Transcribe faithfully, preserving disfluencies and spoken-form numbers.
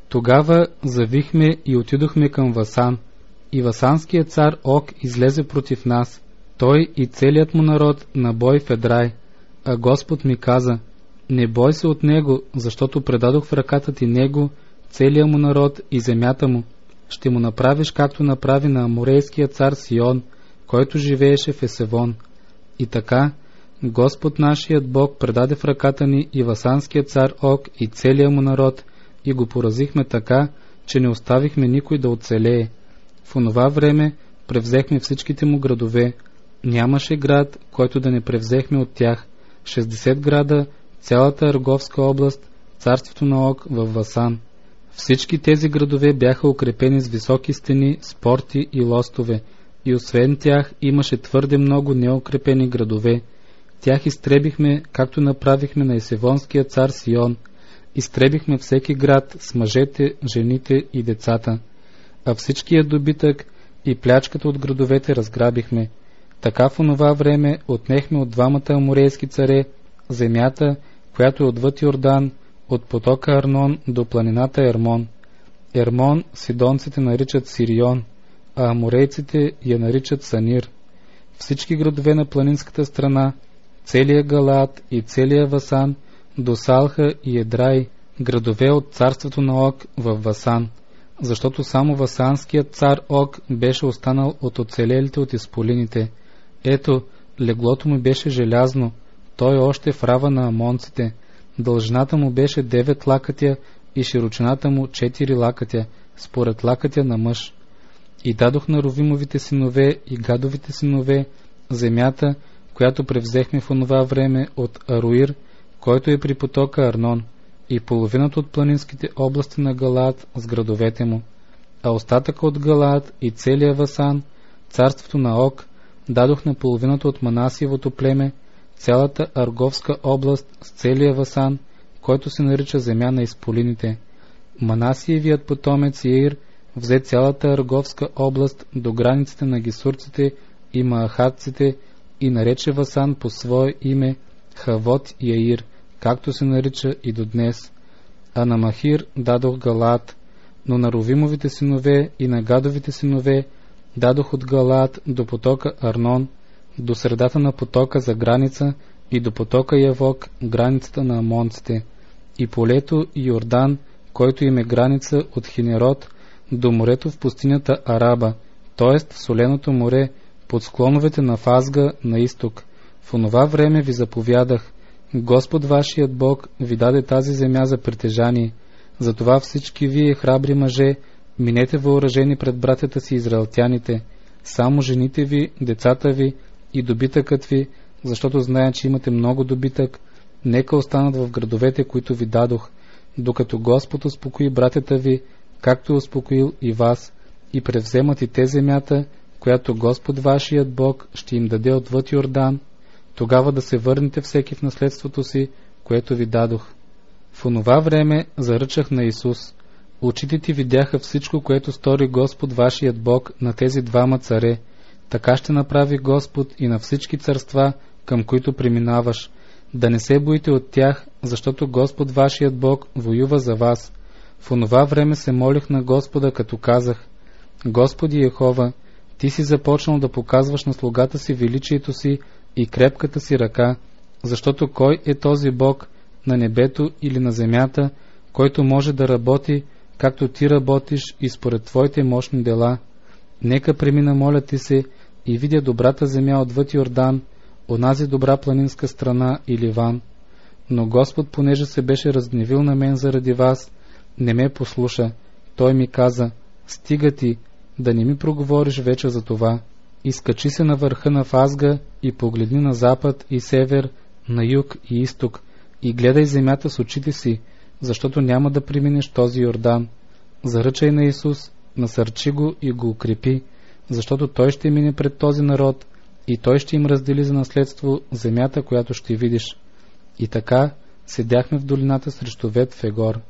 Тогава завихме и отидохме към Васан, и васанският цар Ог излезе против нас, той и целият му народ на бой в Едрай. А Господ ми каза: не бой се от него, защото предадох в ръката ти него, целия му народ и земята му. Ще му направиш както направи на аморейския цар Сион, който живееше в Есевон. И така Господ нашият Бог предаде в ръката ни и васанският цар Ог и целия му народ, и го поразихме така, че не оставихме никой да оцелее. В онова време превзехме всичките му градове. Нямаше град, който да не превзехме от тях. шестдесет града, цялата Арговска област, царството на Ог във Васан. Всички тези градове бяха укрепени с високи стени, с порти и лостове, и освен тях имаше твърде много неукрепени градове. Тях изтребихме, както направихме на есевонския цар Сион. Изтребихме всеки град с мъжете, жените и децата. А всичкият добитък и плячката от градовете разграбихме. Така в онова време отнехме от двамата аморейски царе земята, която е отвъд Йордан, от потока Арнон до планината Ермон. Ермон сидонците наричат Сирион, а аморейците я наричат Санир. Всички градове на планинската страна, целия Галаад и целия Васан, до Салха и Едрай, градове от царството на Ог във Васан, защото само васанският цар Ог беше останал от оцелелите от изполините. Ето, леглото му беше желязно, той още в рава на амонците. Дължината му беше девет лакътя и широчината му четири лакътя, според лакътя на мъж. И дадох на Ровимовите синове и Гадовите синове земята, която превзехме в онова време от Аруир, който е при потока Арнон, и половината от планинските области на Галаад с градовете му. А остатъка от Галаад и целия Васан, царството на Ог, дадох на половината от Манасиевото племе, цялата Арговска област с целия Васан, който се нарича земя на изполините. Манасиевият потомец Яир взе цялата Арговска област до границите на гисурците и маахатците и нарече Васан по свое име Хавот Яир, както се нарича и до днес. А на Махир дадох Галаад, но на Ровимовите синове и на Гадовите синове дадох от Галаад до потока Арнон, до средата на потока за граница и до потока Явок, границата на амонците, и полето и Йордан, който им е граница от Хинерот до морето в пустинята Араба, т.е. в соленото море, под склоновете на Фазга на изток. В онова време ви заповядах: Господ вашият Бог ви даде тази земя за притежание. Затова всички вие, храбри мъже, минете въоръжени пред братята си израелтяните, само жените ви, децата ви и добитъкът ви, защото зная, че имате много добитък, нека останат в градовете, които ви дадох, докато Господ успокои братята ви, както успокоил и вас, и превземат и те земята, която Господ вашият Бог ще им даде отвъд Йордан, тогава да се върнете всеки в наследството си, което ви дадох. В онова време заръчах на Исус: очите ти видяха всичко, което стори Господ вашият Бог на тези двама царе. Така ще направи Господ и на всички царства, към които преминаваш. Да не се боите от тях, защото Господ вашият Бог воюва за вас. В онова време се молих на Господа, като казах: Господи Йехова, ти си започнал да показваш на слугата си величието си и крепката си ръка, защото кой е този Бог на небето или на земята, който може да работи, както ти работиш и според твоите мощни дела? Нека премина, моля ти се, и видя добрата земя отвъд Йордан, онази добра планинска страна и Ливан. Но Господ, понеже се беше разгневил на мен заради вас, не ме послуша. Той ми каза: стига ти, да не ми проговориш вече за това. Изкачи се на върха на Фазга и погледни на запад и север, на юг и изток, и гледай земята с очите си, защото няма да преминеш този Йордан. Заръчай на Исус, насърчи го и го укрепи, защото той ще мине пред този народ и той ще им раздели за наследство земята, която ще видиш. И така седяхме в долината срещу Вет Фегор.